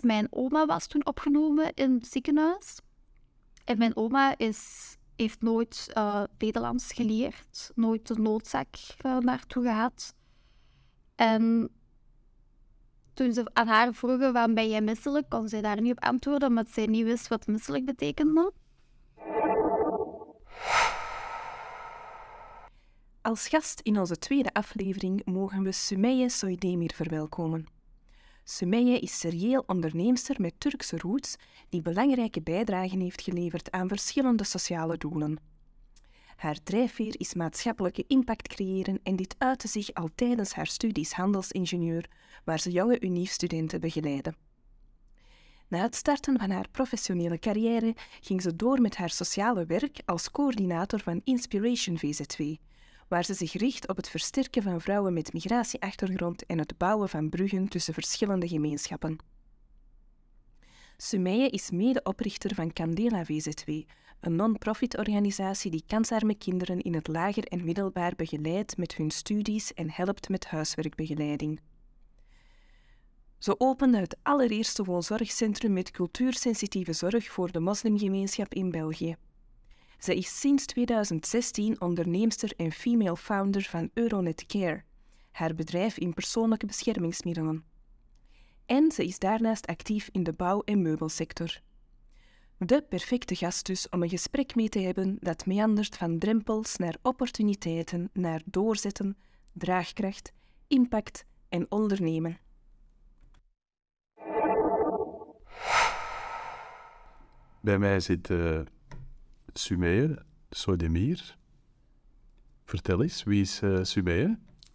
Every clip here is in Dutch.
Mijn oma was toen opgenomen in het ziekenhuis. En mijn oma heeft nooit Nederlands geleerd. Nooit de noodzaak naartoe gehad. En toen ze aan haar vroegen, waarom ben jij misselijk, kon zij daar niet op antwoorden, omdat zij niet wist wat misselijk betekende. Als gast in onze tweede aflevering mogen we Sümeyye Soydemir verwelkomen. Sümeyye is serieel onderneemster met Turkse roots die belangrijke bijdragen heeft geleverd aan verschillende sociale doelen. Haar drijfveer is maatschappelijke impact creëren en dit uitte zich al tijdens haar studies handelsingenieur, waar ze jonge UNIF-studenten begeleidde. Na het starten van haar professionele carrière ging ze door met haar sociale werk als coördinator van Inspiration VZW, waar ze zich richt op het versterken van vrouwen met migratieachtergrond en het bouwen van bruggen tussen verschillende gemeenschappen. Sümeyye is medeoprichter van Candela VZW, een non-profit organisatie die kansarme kinderen in het lager en middelbaar begeleidt met hun studies en helpt met huiswerkbegeleiding. Ze opende het allereerste woonzorgcentrum met cultuursensitieve zorg voor de moslimgemeenschap in België. Ze is sinds 2016 onderneemster en female founder van Euronet Care, haar bedrijf in persoonlijke beschermingsmiddelen. En ze is daarnaast actief in de bouw- en meubelsector. De perfecte gast dus om een gesprek mee te hebben dat meandert van drempels naar opportuniteiten, naar doorzetten, draagkracht, impact en ondernemen. Bij mij zit Sümeyye Soydemir. Vertel eens, wie is Sümeyye?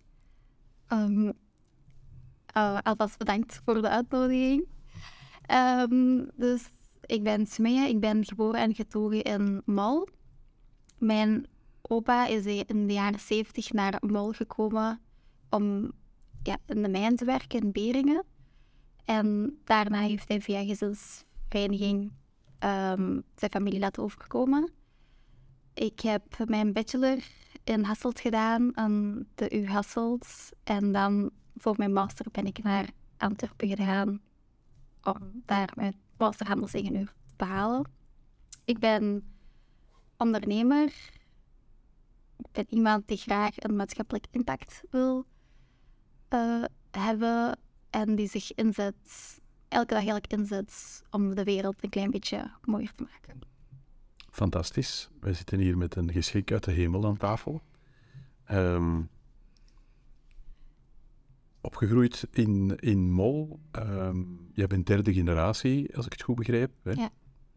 Alvast bedankt voor de uitnodiging. Dus ik ben Sümeyye, ik ben geboren en getogen in Mol. Mijn opa is in de jaren 70 naar Mol gekomen om in de mijn te werken in Beringen. En daarna heeft hij via gezinsvereniging zijn familie laten overkomen. Ik heb mijn bachelor in Hasselt gedaan aan de U Hasselt. En dan voor mijn master ben ik naar Antwerpen gegaan om daar mijn master handelsingenieur te behalen. Ik ben ondernemer. Ik ben iemand die graag een maatschappelijk impact wil hebben en die zich elke dag eigenlijk inzet om de wereld een klein beetje mooier te maken. Fantastisch. Wij zitten hier met een geschenk uit de hemel aan tafel. Opgegroeid in Mol. Jij bent derde generatie, als ik het goed begrijp. Hè? Ja.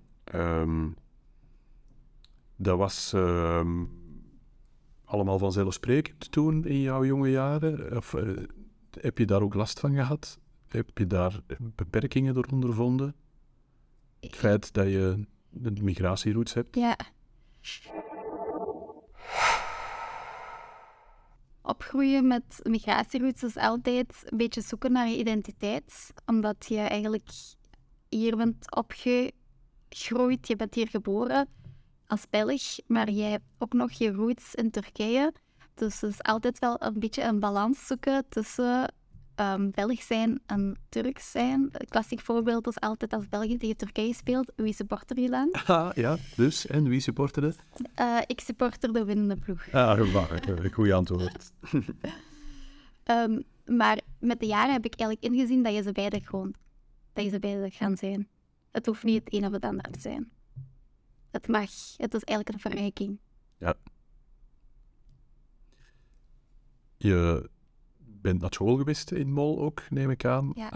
Dat was allemaal vanzelfsprekend toen in jouw jonge jaren? Of heb je daar ook last van gehad? Heb je daar beperkingen door ondervonden? Het feit dat je de migratieroots hebt? Ja. Opgroeien met migratieroots is altijd een beetje zoeken naar je identiteit. Omdat je eigenlijk hier bent opgegroeid, je bent hier geboren als Belg, maar jij hebt ook nog je roots in Turkije. Dus het is altijd wel een beetje een balans zoeken tussen Belg zijn en Turks zijn. Een klassiek voorbeeld is altijd als België tegen Turkije speelt, wie supporter je dan? Ah, ja, dus. En wie supporterde? Ik supporter de winnende ploeg. Een goede antwoord. Maar met de jaren heb ik eigenlijk ingezien dat je ze beide gaan zijn. Het hoeft niet het een of het ander te zijn. Het mag. Het is eigenlijk een verrijking. Ja. Je bent naar school geweest in Mol ook, neem ik aan. Ja.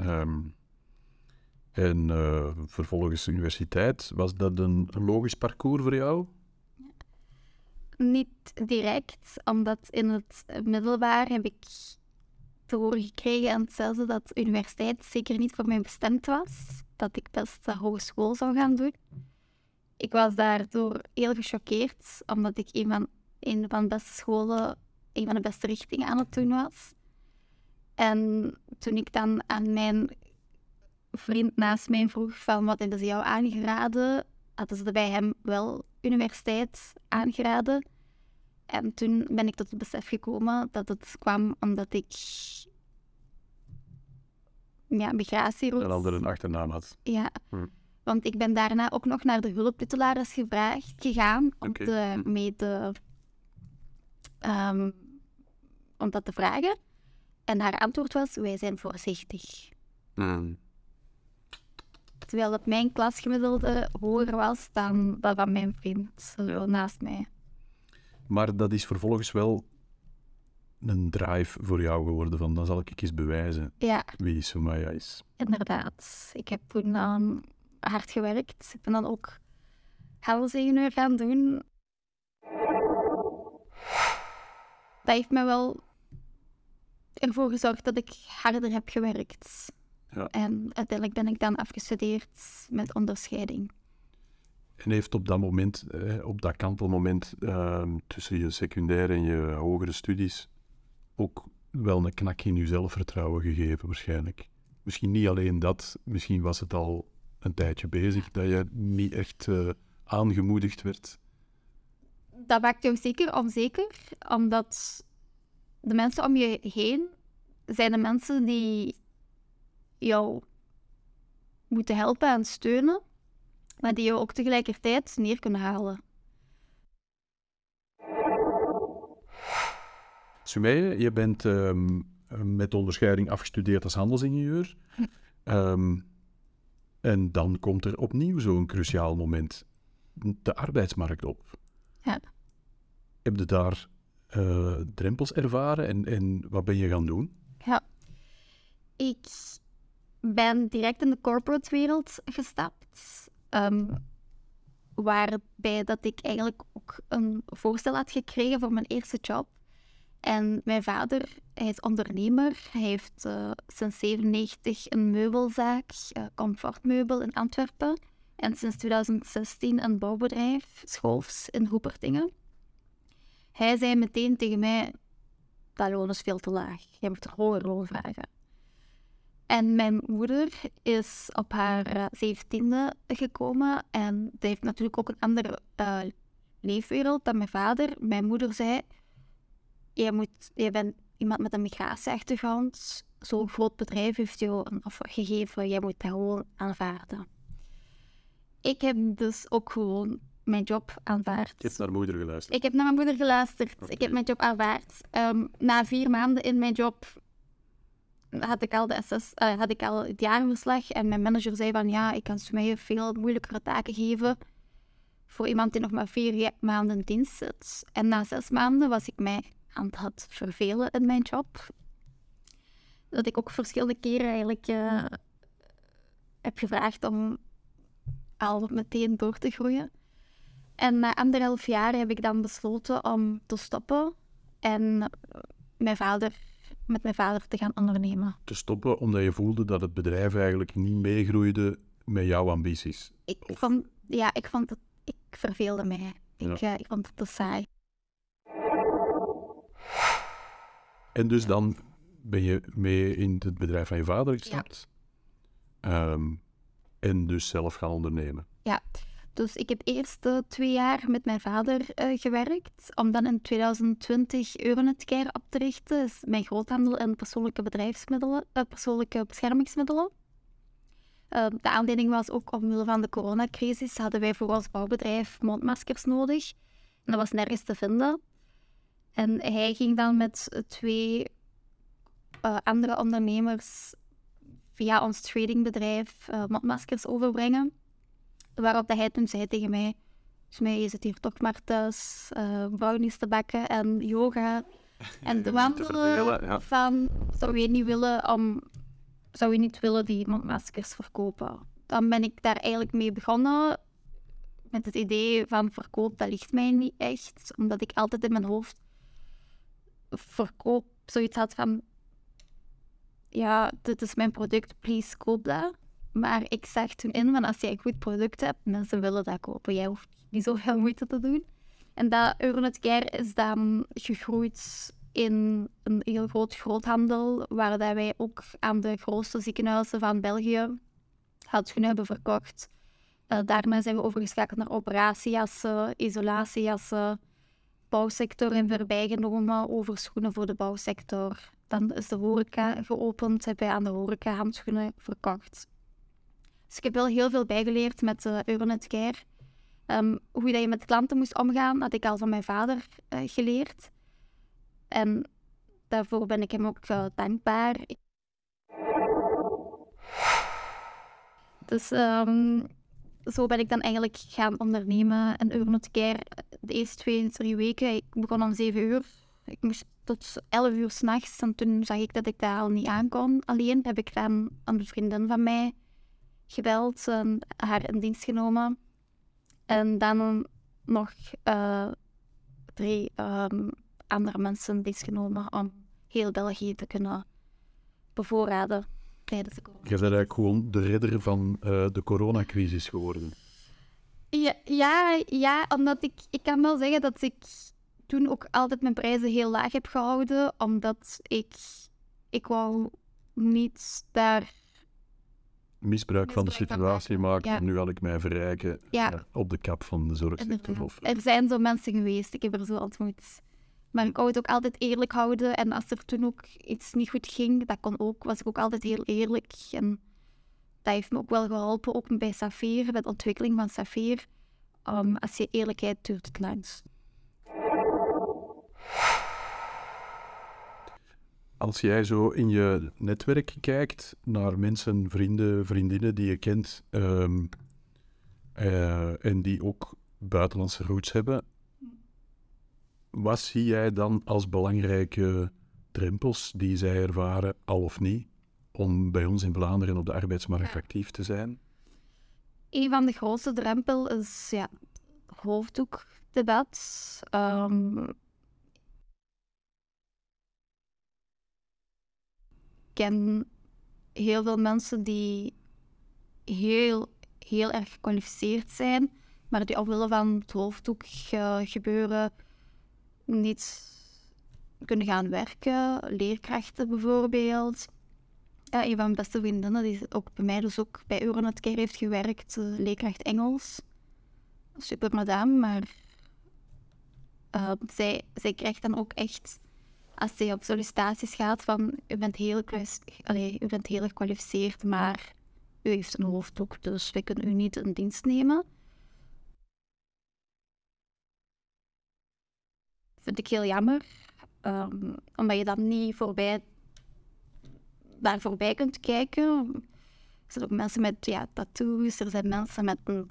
En vervolgens de universiteit. Was dat een logisch parcours voor jou? Niet direct, omdat in het middelbaar heb ik te horen gekregen aan het zelfde dat de universiteit zeker niet voor mij bestemd was. Dat ik best de hogeschool zou gaan doen. Ik was daardoor heel gechoqueerd, omdat ik een van de beste scholen, een van de beste richtingen aan het doen was. En toen ik dan aan mijn vriend naast mij vroeg van wat hebben ze jou aangeraden, hadden ze bij hem wel universiteit aangeraden. En toen ben ik tot het besef gekomen dat het kwam omdat ik migratieroute. Een andere achternaam had. Ja, want ik ben daarna ook nog naar de hulpmiddelaars gegaan om dat te vragen. En haar antwoord was, wij zijn voorzichtig. Terwijl dat mijn klasgemiddelde hoger was dan dat van mijn vriend naast mij. Maar dat is vervolgens wel een drive voor jou geworden, van dan zal ik eens bewijzen wie Soumaya is. Inderdaad. Ik heb toen hard gewerkt. Ik ben dan ook handelsingenieur gaan doen. Dat heeft me wel ervoor gezorgd dat ik harder heb gewerkt. Ja. En uiteindelijk ben ik dan afgestudeerd met onderscheiding. En heeft op dat moment, op dat kantelmoment tussen je secundaire en je hogere studies, ook wel een knak in je zelfvertrouwen gegeven waarschijnlijk. Misschien niet alleen dat, misschien was het al een tijdje bezig dat je niet echt aangemoedigd werd. Dat maakt jou zeker onzeker, omdat de mensen om je heen zijn de mensen die jou moeten helpen en steunen, maar die jou ook tegelijkertijd neer kunnen halen. Soumaya, je bent met onderscheiding afgestudeerd als handelsingenieur. En dan komt er opnieuw zo'n cruciaal moment. De arbeidsmarkt op. Ja. Heb je daar drempels ervaren en wat ben je gaan doen? Ja. Ik ben direct in de corporate wereld gestapt. Waarbij dat ik eigenlijk ook een voorstel had gekregen voor mijn eerste job. En mijn vader, hij is ondernemer. Hij heeft sinds 1997 een meubelzaak, Comfortmeubel in Antwerpen. En sinds 2016 een bouwbedrijf, Schoofs, in Hoepertingen. Hij zei meteen tegen mij, dat loon is veel te laag. Je moet er hoger loon vragen. En mijn moeder is op haar 17e gekomen. En die heeft natuurlijk ook een andere leefwereld dan mijn vader. Mijn moeder zei, je bent iemand met een migratieachtergrond. Zo'n groot bedrijf heeft jou een offer gegeven. Jij moet dat gewoon aanvaarden. Ik heb dus ook gewoon mijn job aanvaard. Je hebt naar moeder geluisterd. Ik heb naar mijn moeder geluisterd. Okay. Ik heb mijn job aanvaard. Na 4 maanden in mijn job had ik al het jaarverslag. En mijn manager zei van ja, ik kan Soumaya veel moeilijkere taken geven voor iemand die nog maar 4 maanden in dienst zit. En na 6 maanden was ik mij aan het vervelen in mijn job. Dat ik ook verschillende keren eigenlijk heb gevraagd om al meteen door te groeien. En na 1,5 jaar heb ik dan besloten om te stoppen en met mijn vader te gaan ondernemen. Te stoppen omdat je voelde dat het bedrijf eigenlijk niet meegroeide met jouw ambities? Ik verveelde mij. Ik vond het te saai. En dus dan ben je mee in het bedrijf van je vader gestapt. Ja. En dus zelf gaan ondernemen. Ja, dus ik heb eerst 2 jaar met mijn vader gewerkt, om dan in 2020 Euronetcare op te richten. Dat is mijn groothandel in persoonlijke beschermingsmiddelen. De aanleiding was ook omwille van de coronacrisis hadden wij voor ons bouwbedrijf mondmaskers nodig. En dat was nergens te vinden. En hij ging dan met 2 andere ondernemers via ons tradingbedrijf mondmaskers overbrengen. Waarop hij toen zei tegen mij, Soumaya, je zit hier toch maar thuis, brownies te bakken en yoga. En te wandelen van, zou je niet willen die mondmaskers verkopen? Dan ben ik daar eigenlijk mee begonnen met het idee van verkoop, dat ligt mij niet echt. Omdat ik altijd in mijn hoofd verkoop zoiets had van, ja, dit is mijn product, please koop dat. Maar ik zag toen in, van als jij een goed product hebt, mensen willen dat kopen. Jij hoeft niet zoveel moeite te doen. En dat Euronetcare is dan gegroeid in een heel groot groothandel, waar dat wij ook aan de grootste ziekenhuizen van België handschoenen hebben verkocht. Daarna zijn we overgeschakeld naar operatiejassen, isolatiejassen, bouwsector in voorbij genomen, overschoenen voor de bouwsector. Dan is de horeca geopend, hebben wij aan de horeca handschoenen verkocht. Dus ik heb wel heel veel bijgeleerd met Euronet Care. Hoe dat je met klanten moest omgaan, had ik al van mijn vader geleerd. En daarvoor ben ik hem ook dankbaar. Dus zo ben ik dan eigenlijk gaan ondernemen in Euronet Care. De eerste 2-3 weken, ik begon om 7 uur. Ik moest tot 11 uur 's nachts. En toen zag ik dat ik daar al niet aan kon. Alleen heb ik dan een vriendin van mij gebeld en haar in dienst genomen. En dan nog 3 andere mensen in dienst genomen om heel België te kunnen bevoorraden tijdens de corona. Je bent eigenlijk gewoon de redder van de coronacrisis geworden. Ja, omdat ik kan wel zeggen dat ik toen ook altijd mijn prijzen heel laag heb gehouden, omdat ik wou niet daar Misbruik van de situatie maken. Ja. En nu wil ik mij verrijken op de kap van de zorgsector. Er zijn zo mensen geweest, ik heb er zo ontmoet. Maar ik wou het ook altijd eerlijk houden. En als er toen ook iets niet goed ging, dat kon ook, was ik ook altijd heel eerlijk. En dat heeft me ook wel geholpen, ook bij Saphir, bij de ontwikkeling van Saphir. Als je eerlijkheid duurt het langst. Als jij zo in je netwerk kijkt naar mensen, vrienden, vriendinnen die je kent en die ook buitenlandse roots hebben, wat zie jij dan als belangrijke drempels die zij ervaren, al of niet, om bij ons in Vlaanderen op de arbeidsmarkt actief te zijn? Een van de grootste drempels is het hoofddoekdebat. Ik ken heel veel mensen die heel erg gekwalificeerd zijn, maar die omwille van het hoofddoek gebeuren niet kunnen gaan werken. Leerkrachten bijvoorbeeld. Een van mijn beste vriendinnen, die ook bij mij dus ook bij Euronet Care heeft gewerkt, leerkracht Engels. Super madame, maar zij krijgt dan ook echt, als zij op sollicitaties gaat, van u bent heel gekwalificeerd, maar u heeft een hoofddoek, dus wij kunnen u niet in dienst nemen. Vind ik heel jammer, omdat je dan niet daar voorbij kunt kijken. Er zijn ook mensen met tattoos, er zijn mensen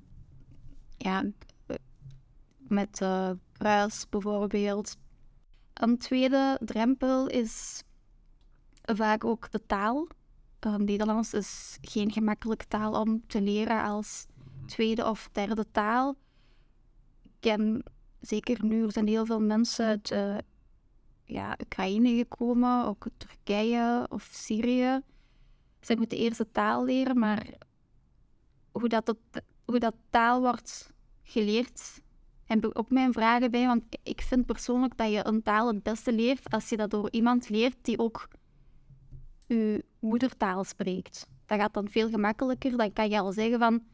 met kruis bijvoorbeeld. Een tweede drempel is vaak ook de taal. Nederlands is geen gemakkelijke taal om te leren als tweede of derde taal. Ik ken zeker nu, er zijn heel veel mensen uit Oekraïne gekomen, ook Turkije of Syrië. Zij moeten eerst de taal leren, maar hoe dat taal wordt geleerd, heb ik ook mijn vragen bij. Want ik vind persoonlijk dat je een taal het beste leert als je dat door iemand leert die ook je moedertaal spreekt. Dat gaat dan veel gemakkelijker. Dan kan je al zeggen van...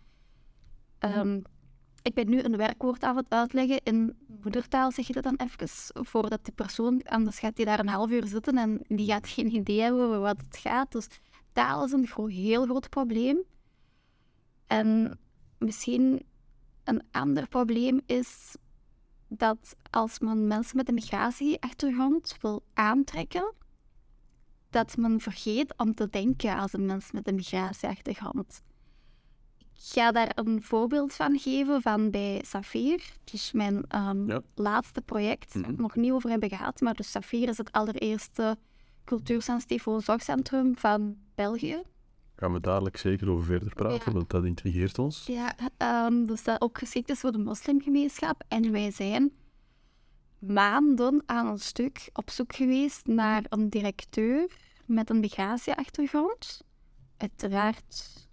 ik ben nu een werkwoord aan het uitleggen. In moedertaal zeg je dat dan even voordat die persoon... Anders gaat die daar een half uur zitten en die gaat geen idee hebben over wat het gaat. Dus taal is een heel groot probleem. En misschien een ander probleem is dat als men mensen met een migratieachtergrond wil aantrekken, dat men vergeet om te denken als een mens met een migratieachtergrond. Ik ga daar een voorbeeld van geven van bij Saphir. Het is mijn laatste project, waar we het nog niet over hebben gehad, maar dus Saphir is het allereerste cultuursensitief zorgcentrum van België. Gaan we dadelijk zeker over verder praten, want dat intrigeert ons. Ja, dus dat ook geschikt is voor de moslimgemeenschap. En wij zijn maanden aan een stuk op zoek geweest naar een directeur met een migratieachtergrond. Uiteraard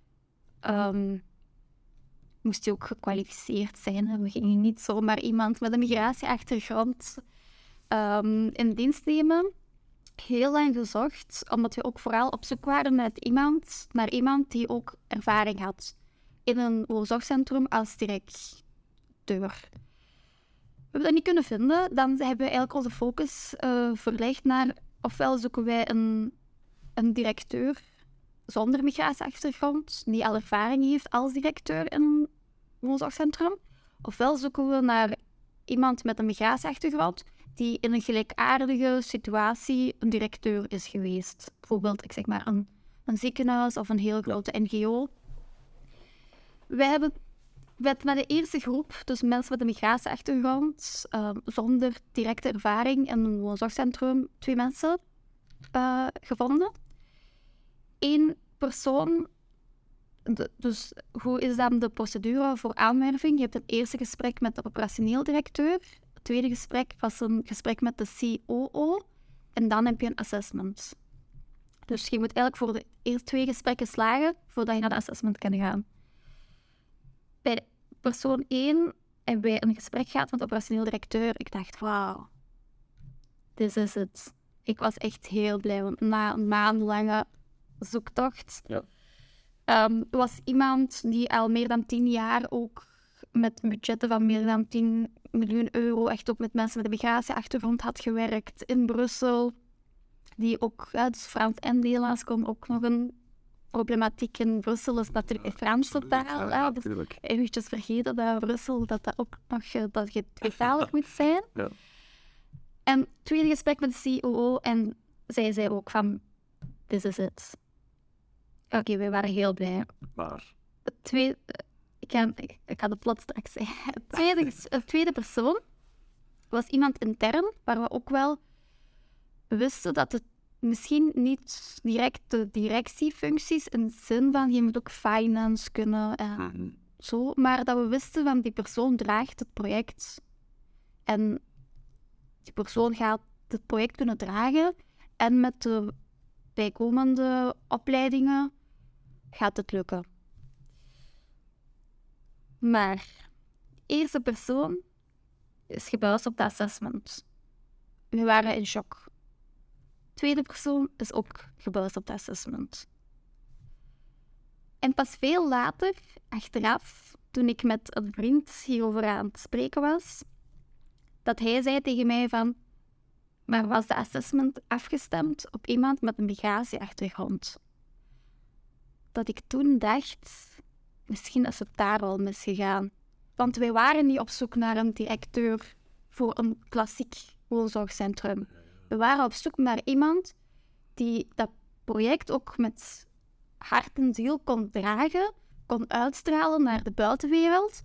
moest hij ook gekwalificeerd zijn. We gingen niet zomaar iemand met een migratieachtergrond in dienst nemen. Heel lang gezocht, omdat we ook vooral op zoek waren naar iemand die ook ervaring had in een zorgcentrum als directeur. We hebben dat niet kunnen vinden. Dan hebben we eigenlijk onze focus verlegd naar ofwel zoeken wij een directeur zonder migratieachtergrond, die al ervaring heeft als directeur in een woonzorgcentrum, ofwel zoeken we naar iemand met een migratieachtergrond die in een gelijkaardige situatie een directeur is geweest. Bijvoorbeeld, ik zeg maar, een ziekenhuis of een heel grote NGO. Wij hebben met de eerste groep, dus mensen met een migratieachtergrond, zonder directe ervaring in een woonzorgcentrum, 2 mensen gevonden. 1 persoon, dus hoe is dan de procedure voor aanwerving? Je hebt een eerste gesprek met de operationeel directeur. Het tweede gesprek was een gesprek met de COO. En dan heb je een assessment. Dus je moet eigenlijk voor de eerste 2 gesprekken slagen voordat je naar de assessment kan gaan. Bij persoon 1 hebben wij een gesprek gehad met de operationeel directeur. Ik dacht, wauw, dit is het. Ik was echt heel blij, want na een maandenlange zoektocht was iemand die al meer dan 10 jaar ook met budgetten van meer dan 10 miljoen euro echt ook met mensen met een migratieachtergrond had gewerkt in Brussel. Die ook, dus Frans en Nederlands komen ook nog een problematiek in Brussel, is natuurlijk Frans totaal. Ja, dus eventjes vergeten dat Brussel dat ook nog dat je tweetalig moet zijn. Ja. En tweede gesprek met de COO en zij zei ook van, this is it. Oké, we waren heel blij. Maar? Ik ga de plot straks zeggen. De tweede persoon was iemand intern, waar we ook wel wisten dat het misschien niet direct de directiefuncties in de zin van je moet ook finance kunnen en zo, maar dat we wisten van die persoon draagt het project en die persoon gaat het project kunnen dragen en met de bijkomende opleidingen gaat het lukken. Maar de eerste persoon is gebuist op de assessment. We waren in shock. Tweede persoon is ook gebuist op de assessment. En pas veel later, achteraf, toen ik met een vriend hierover aan het spreken was, dat hij zei tegen mij van, maar was de assessment afgestemd op iemand met een migratieachtergrond? Dat ik toen dacht, misschien is het daar al misgegaan. Want wij waren niet op zoek naar een directeur voor een klassiek woonzorgcentrum. We waren op zoek naar iemand die dat project ook met hart en ziel kon dragen, kon uitstralen naar de buitenwereld.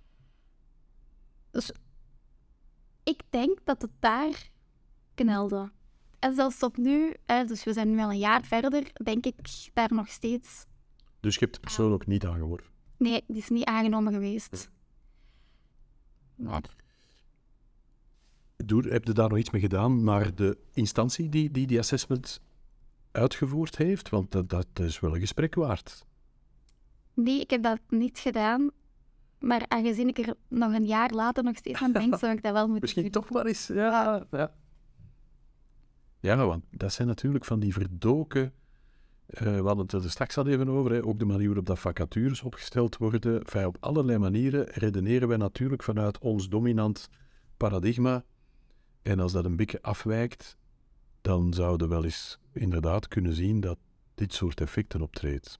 Dus ik denk dat het daar knelde. En zelfs tot nu, dus we zijn nu al een jaar verder, denk ik daar nog steeds. Dus je hebt de persoon ook niet aangeworven? Nee, die is niet aangenomen geweest. Nee. Heb je daar nog iets mee gedaan naar de instantie die assessment uitgevoerd heeft? Want dat is wel een gesprek waard. Nee, ik heb dat niet gedaan. Maar aangezien ik er nog een jaar later nog steeds aan denk, zou ik dat wel moeten Misschien doen. toch maar eens. Ja. Ja, want dat zijn natuurlijk van die verdoken... we hadden het er straks al even over, hè. Ook de manier waarop dat vacatures opgesteld worden. Enfin, op allerlei manieren redeneren wij natuurlijk vanuit ons dominant paradigma. En als dat een beetje afwijkt, dan zouden we wel eens inderdaad kunnen zien dat dit soort effecten optreedt.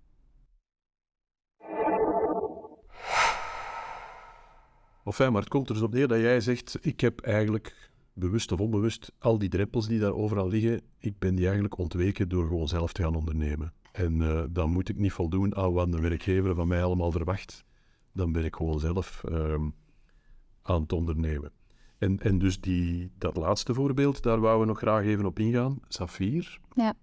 Enfin, maar het komt er dus op neer dat jij zegt, ik heb eigenlijk, bewust of onbewust, al die drempels die daar overal liggen, ik ben die eigenlijk ontweken door gewoon zelf te gaan ondernemen. En dan moet ik niet voldoen aan wat de werkgever van mij allemaal verwacht. Dan ben ik gewoon zelf aan het ondernemen. En dus dat laatste voorbeeld, daar wouden we nog graag even op ingaan. Safier. Ja.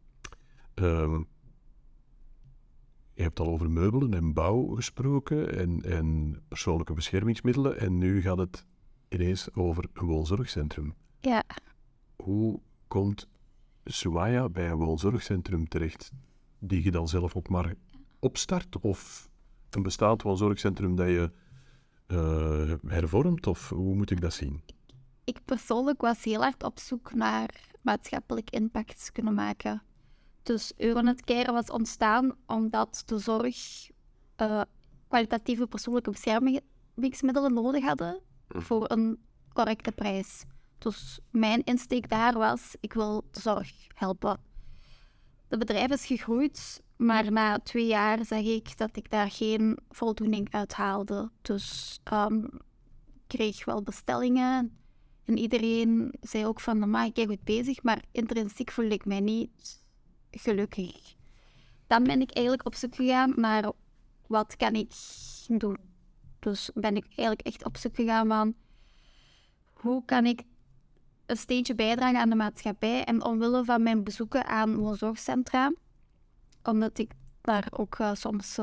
Je hebt al over meubelen en bouw gesproken en persoonlijke beschermingsmiddelen. En nu gaat het ineens over een woonzorgcentrum. Ja. Hoe komt Souaya bij een woonzorgcentrum terecht, die je dan zelf ook maar opstart? Of een bestaand woonzorgcentrum dat je hervormt? Of hoe moet ik dat zien? Ik persoonlijk was heel hard op zoek naar maatschappelijk impact kunnen maken. Dus Euronet Care was ontstaan omdat de zorg kwalitatieve persoonlijke beschermingsmiddelen nodig hadden voor een correcte prijs. Dus mijn insteek daar was, ik wil de zorg helpen. Het bedrijf is gegroeid, maar na 2 jaar zag ik dat ik daar geen voldoening uit haalde. Dus ik kreeg wel bestellingen en iedereen zei ook van, maar ik ben goed bezig, maar intrinsiek voelde ik mij niet gelukkig. Dan ben ik eigenlijk op zoek gegaan naar wat kan ik doen. Dus ben ik eigenlijk echt op zoek gegaan van hoe kan ik een steentje bijdragen aan de maatschappij. En omwille van mijn bezoeken aan woonzorgcentra, omdat ik daar ook soms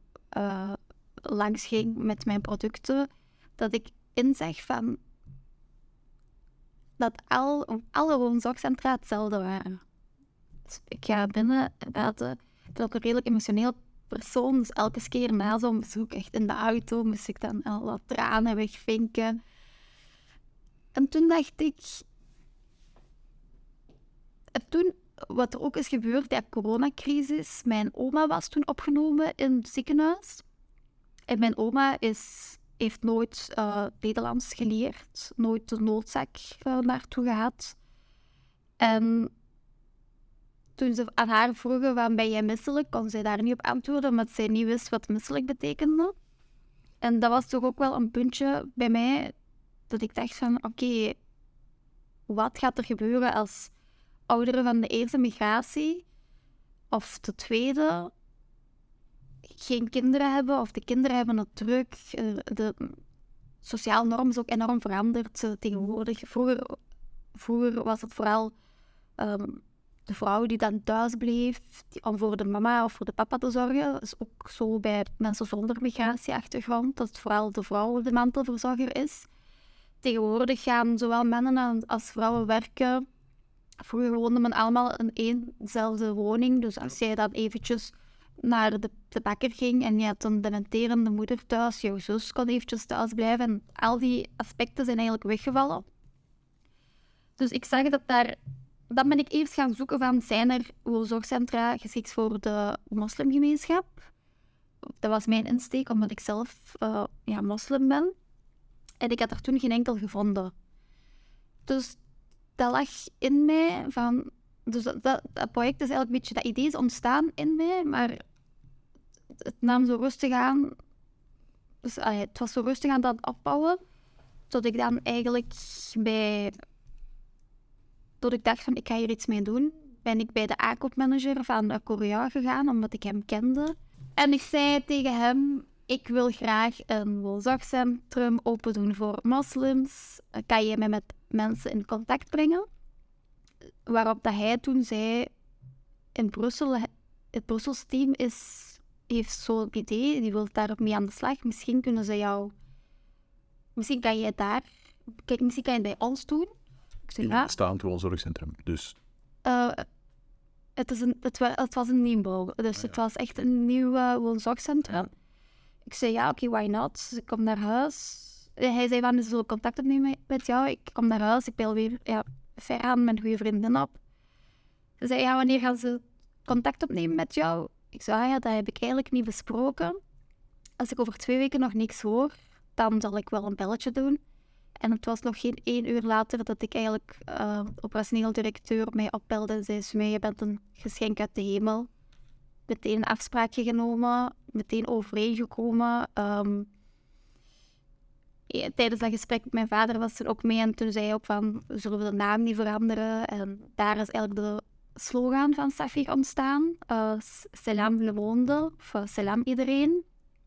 langs ging met mijn producten, dat ik inzag van dat alle woonzorgcentra hetzelfde waren. Dus ik ga binnen en ik ben ook een redelijk emotioneel persoon, dus elke keer na zo'n bezoek, echt in de auto, moest ik dan al wat tranen wegvinken. En toen dacht ik... En toen, wat er ook is gebeurd, de coronacrisis, mijn oma was toen opgenomen in het ziekenhuis. En mijn oma heeft nooit Nederlands geleerd, nooit de noodzaak naartoe gehad. En toen ze aan haar vroegen, van, ben jij misselijk, kon zij daar niet op antwoorden, omdat zij niet wist wat misselijk betekende. En dat was toch ook wel een puntje bij mij, dat ik dacht van, oké, wat gaat er gebeuren als ouderen van de eerste migratie, of de tweede, geen kinderen hebben, of de kinderen hebben het druk. De sociale norm is ook enorm veranderd tegenwoordig. Vroeger was het vooral de vrouw die dan thuis bleef om voor de mama of voor de papa te zorgen. Dat is ook zo bij mensen zonder migratieachtergrond, dat het vooral de vrouw de mantelverzorger is. Tegenwoordig gaan zowel mannen als vrouwen werken. Vroeger woonde men allemaal in éénzelfde woning, dus als jij dan eventjes naar de bakker ging en je had een dementerende moeder thuis, jouw zus kon eventjes thuis blijven en al die aspecten zijn eigenlijk weggevallen. Dus ik zag dat daar... Dan ben ik eerst gaan zoeken van, zijn er woonzorgcentra geschikt voor de moslimgemeenschap? Dat was mijn insteek, omdat ik zelf moslim ben. En ik had er toen geen enkel gevonden. Dus dat lag in mij van... Dus dat project is eigenlijk een beetje... Dat idee is ontstaan in mij, maar het nam zo rustig aan... Dus het was zo rustig aan dat opbouwen, tot ik dan eigenlijk tot ik dacht van, ik ga hier iets mee doen, ben ik bij de aankoopmanager van Korea gegaan, omdat ik hem kende. En ik zei tegen hem, ik wil graag een woonzorgcentrum open doen voor moslims. Kan je mij met mensen in contact brengen? Waarop dat hij toen zei, in Brussel, het Brussels team heeft zo'n idee, die wil daarmee aan de slag. Misschien kunnen ze jou... Misschien kan je het bij ons doen. Ik zei, in het bestaand woonzorgcentrum, dus... Het was een nieuwbouw, dus het was echt een nieuw woonzorgcentrum. Ja. Ik zei, ja, oké, why not? Dus ik kom naar huis. Hij zei van, ze zullen contact opnemen met jou. Ik kom naar huis, ik bel weer ver aan mijn goede vriendin op. Ze zei, ja, wanneer gaan ze contact opnemen met jou? Ik zei, ja, dat heb ik eigenlijk niet besproken. Als ik over 2 weken nog niks hoor, dan zal ik wel een belletje doen. En het was nog geen 1 uur later dat ik eigenlijk operationeel directeur mij opbelde en zei, Sumaya, je bent een geschenk uit de hemel. Meteen een afspraakje genomen, meteen overeengekomen. Tijdens dat gesprek met mijn vader was er ook mee en toen zei hij ook van, zullen we de naam niet veranderen? En daar is eigenlijk de slogan van Safir ontstaan. Selam le monde, of Selam iedereen.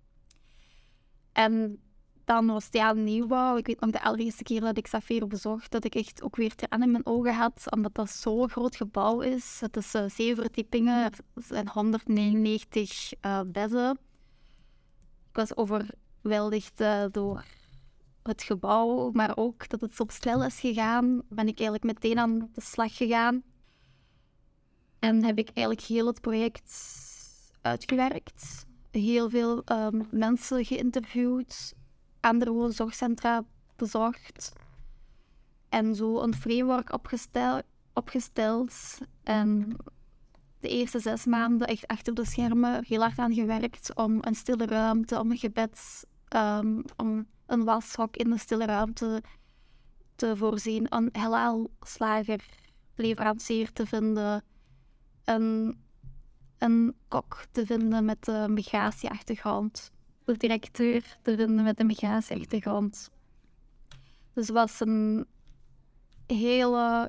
En dan was het nieuwbouw. Ik weet nog de allereerste keer dat ik Safir bezocht, dat ik echt ook weer tranen in mijn ogen had, omdat dat zo'n groot gebouw is. Het is 7 verdiepingen, er zijn 199 bedden. Ik was overweldigd door het gebouw, maar ook dat het zo snel is gegaan, ben ik eigenlijk meteen aan de slag gegaan. En heb ik eigenlijk heel het project uitgewerkt. Heel veel mensen geïnterviewd, andere woonzorgcentra bezocht. En zo een framework opgesteld. En de eerste 6 maanden echt achter de schermen heel hard aan gewerkt om een stille ruimte, om een gebed, om een washok in de stille ruimte te voorzien, een halal-slager, leverancier te vinden, een kok te vinden met een migratieachtergrond, de directeur te vinden met een migratieachtergrond. Dus het was een heel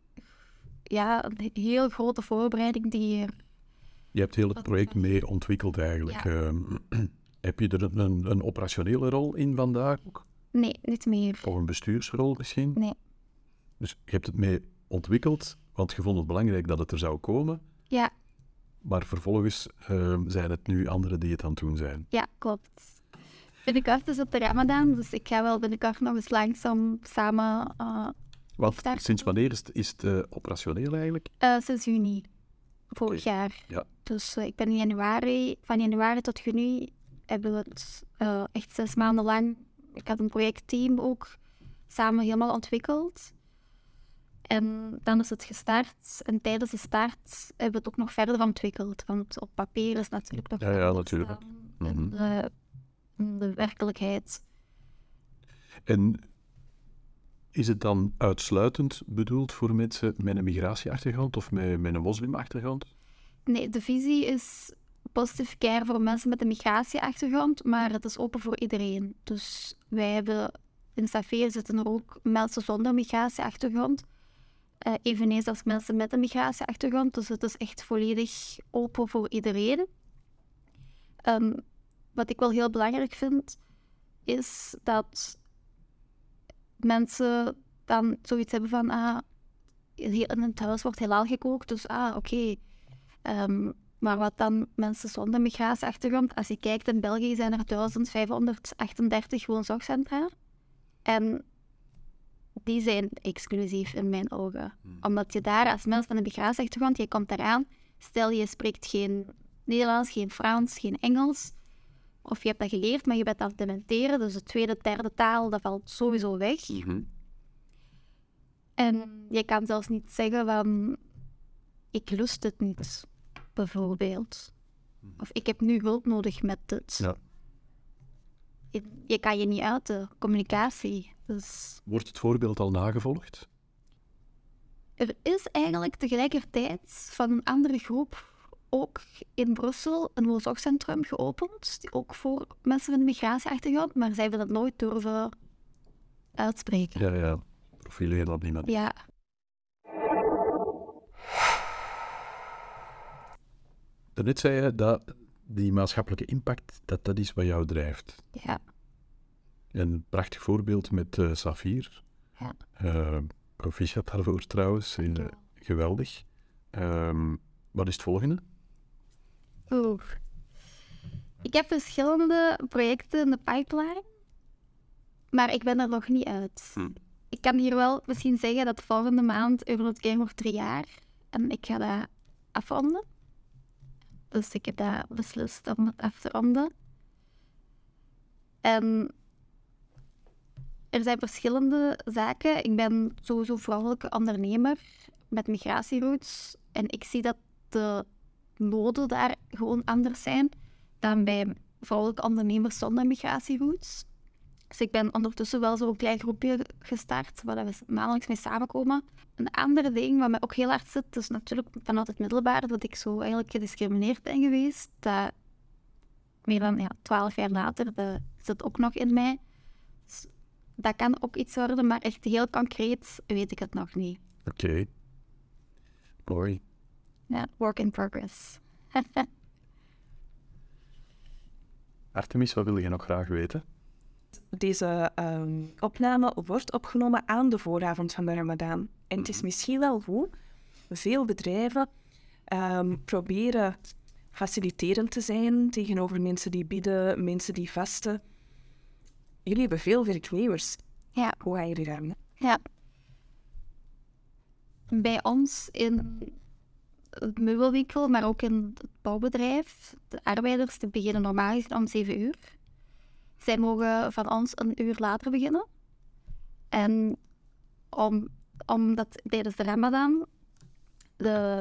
grote voorbereiding die hier... Je hebt heel het project mee ontwikkeld eigenlijk. Ja. Heb je er een operationele rol in vandaag ook? Nee, niet meer. Of een bestuursrol misschien? Nee. Dus je hebt het mee ontwikkeld, want je vond het belangrijk dat het er zou komen. Ja, Maar vervolgens zijn het nu anderen die het aan het doen zijn. ja, klopt. Binnenkort is het de Ramadan, dus ik ga wel binnenkort nog eens langzaam samen... Want Iftar. sinds wanneer is het operationeel eigenlijk? Sinds juni, vorig jaar. Ja. Dus ik ben van januari tot juni hebben we het echt 6 maanden lang... Ik had een projectteam ook samen helemaal ontwikkeld. En dan is het gestart. En tijdens de start hebben we het ook nog verder ontwikkeld. Want op papier is het natuurlijk nog Ja, anders natuurlijk. dan de werkelijkheid. En is het dan uitsluitend bedoeld voor mensen met een migratieachtergrond of met een moslimachtergrond? Nee, de visie is positieve care voor mensen met een migratieachtergrond, maar het is open voor iedereen. Dus wij hebben in Safeer zitten er ook mensen zonder migratieachtergrond. Eveneens als mensen met een migratieachtergrond. Dus het is echt volledig open voor iedereen. Wat ik wel heel belangrijk vind, is dat mensen dan zoiets hebben van hier in het huis wordt halal gekookt, dus oké. Maar wat dan mensen zonder migratieachtergrond, als je kijkt in België zijn er 1538 woonzorgcentra. En die zijn exclusief in mijn ogen. Omdat je daar als mens met een migratieachtergrond, je komt eraan, stel je spreekt geen Nederlands, geen Frans, geen Engels, of je hebt dat geleerd, maar je bent aan het dementeren, dus de tweede, derde taal, dat valt sowieso weg. En je kan zelfs niet zeggen van, ik lust het niet, bijvoorbeeld. Of ik heb nu hulp nodig met dit. Ja. Je kan je niet uiten, communicatie. Dus Wordt het voorbeeld al nagevolgd? er is eigenlijk tegelijkertijd van een andere groep ook in Brussel een woonzorgcentrum geopend, die ook voor mensen met een migratieachtergrond, maar zij hebben dat nooit durven uitspreken. Ja. Profileren op niemand. Ja. Daarnet zei je dat die maatschappelijke impact, dat is wat jou drijft. Ja. Een prachtig voorbeeld met Safir. Ja. Proficiat daarvoor trouwens. Geweldig. Wat is het volgende? Ik heb verschillende projecten in de pipeline, maar ik ben er nog niet uit. Ik kan hier wel misschien zeggen dat volgende maand Euronet Game wordt 3 jaar en ik ga dat afronden. Dus ik heb dat beslist om het af te ronden. En er zijn verschillende zaken. Ik ben sowieso vrouwelijke ondernemer met migratieroots. En ik zie dat de noden daar gewoon anders zijn dan bij vrouwelijke ondernemers zonder migratieroots. Dus ik ben ondertussen wel zo'n klein groepje gestart, waar we maandelijks mee samenkomen. Een andere ding wat mij ook heel hard zit, is natuurlijk vanuit het middelbaar, dat ik zo eigenlijk gediscrimineerd ben geweest. Dat meer dan 12 jaar later, dat zit ook nog in mij. Dus dat kan ook iets worden, maar echt heel concreet weet ik het nog niet. Oké. Mooi. Ja, work in progress. Artemis, wat wil je nog graag weten? Deze opname wordt opgenomen aan de vooravond van de Ramadan. En het is misschien wel goed. Veel bedrijven proberen faciliterend te zijn tegenover mensen die bidden, mensen die vasten. Jullie hebben veel werknemers. Ja. Hoe gaan jullie daarmee? Ja. Bij ons in het meubelwinkel, maar ook in het bouwbedrijf, de arbeiders die beginnen normaal gezien om 7 uur. Zij mogen van ons een uur later beginnen. En omdat tijdens de Ramadan, de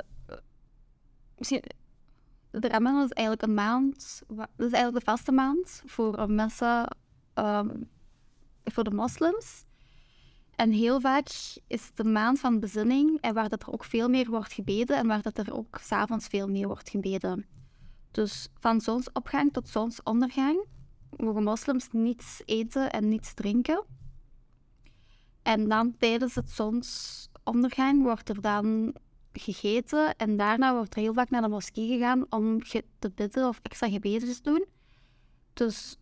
Ramadan is eigenlijk een maand, dat is eigenlijk de vaste maand voor mensen, voor de moslims. En heel vaak is het de maand van bezinning en waar dat er ook veel meer wordt gebeden en waar dat er ook 's avonds veel meer wordt gebeden. Dus van zonsopgang tot zonsondergang mogen moslims niets eten en niets drinken. En dan tijdens het zonsondergang wordt er dan gegeten en daarna wordt er heel vaak naar de moskee gegaan om te bidden of extra gebeden te doen. Dus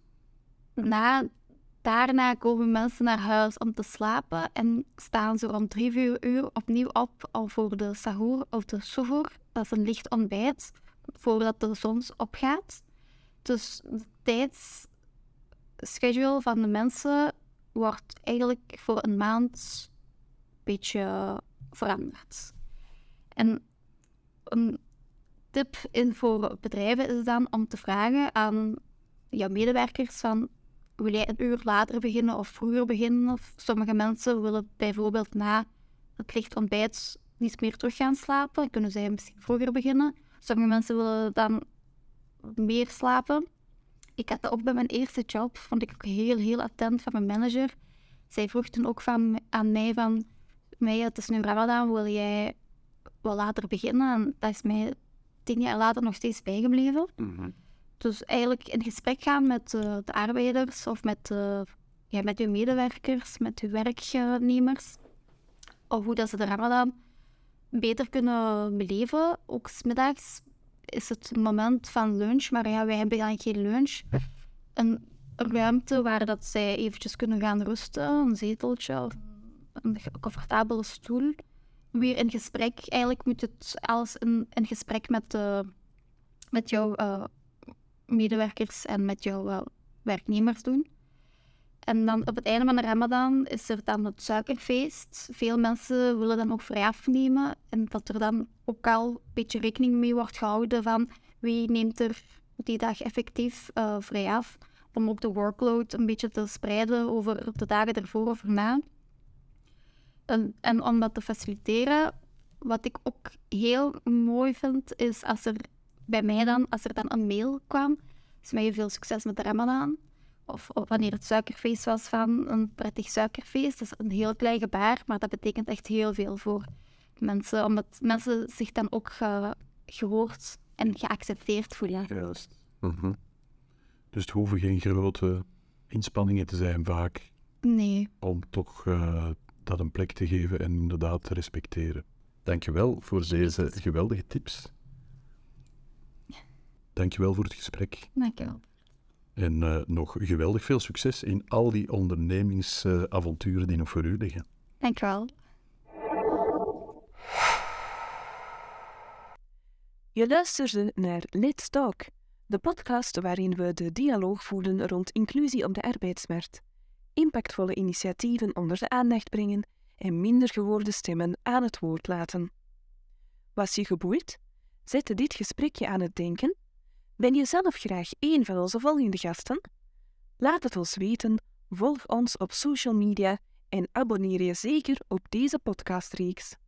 daarna komen mensen naar huis om te slapen en staan ze rond 3-4 uur opnieuw op al voor de sahur of de suhoor. Dat is een licht ontbijt voordat de zon opgaat. Dus de tijdsschedule van de mensen wordt eigenlijk voor een maand een beetje veranderd. En een tip voor bedrijven is dan om te vragen aan jouw medewerkers van wil jij 1 uur later beginnen of vroeger beginnen? Of sommige mensen willen bijvoorbeeld na het licht ontbijt niet meer terug gaan slapen. Dan kunnen zij misschien vroeger beginnen. Sommige mensen willen dan meer slapen. Ik had dat ook bij mijn eerste job, vond ik ook heel attent van mijn manager. Zij vroeg toen ook aan mij van, het is nu Ramadan, wil jij wel later beginnen? En dat is mij 10 jaar later nog steeds bijgebleven. Mhm. Dus eigenlijk in gesprek gaan met de arbeiders of met uw medewerkers, met uw werknemers. Of hoe dat ze de Ramadan beter kunnen beleven. Ook 's middags is het een moment van lunch, maar ja, wij hebben dan geen lunch. Een ruimte waar dat zij eventjes kunnen gaan rusten, een zeteltje of een comfortabele stoel. Weer in gesprek. Eigenlijk moet het alles in gesprek met jouw medewerkers en met jouw werknemers doen. En dan op het einde van de Ramadan is er dan het suikerfeest. Veel mensen willen dan ook vrij afnemen en dat er dan ook al een beetje rekening mee wordt gehouden van wie neemt er die dag effectief vrij af, om ook de workload een beetje te spreiden over de dagen ervoor of erna. En om dat te faciliteren, wat ik ook heel mooi vind, is als er dan een mail kwam, dus mij veel succes met de Ramadan. Of wanneer het suikerfeest was van een prettig suikerfeest. Dat is een heel klein gebaar, maar dat betekent echt heel veel voor mensen. Omdat mensen zich dan ook gehoord en geaccepteerd voelen. Juist. Mhm. Dus het hoeven geen grote inspanningen te zijn vaak Nee. om toch dat een plek te geven en inderdaad te respecteren. Dankjewel voor deze geweldige tips. Dankjewel voor het gesprek. Dankjewel. En nog geweldig veel succes in al die ondernemingsavonturen die nog voor u liggen. Dankjewel. Je luisterde naar Let's Talk, de podcast waarin we de dialoog voeren rond inclusie op de arbeidsmarkt, impactvolle initiatieven onder de aandacht brengen en minder gehoorde stemmen aan het woord laten. Was je geboeid? Zette dit gesprek je aan het denken? Ben je zelf graag één van onze volgende gasten? Laat het ons weten, volg ons op social media en abonneer je zeker op deze podcastreeks.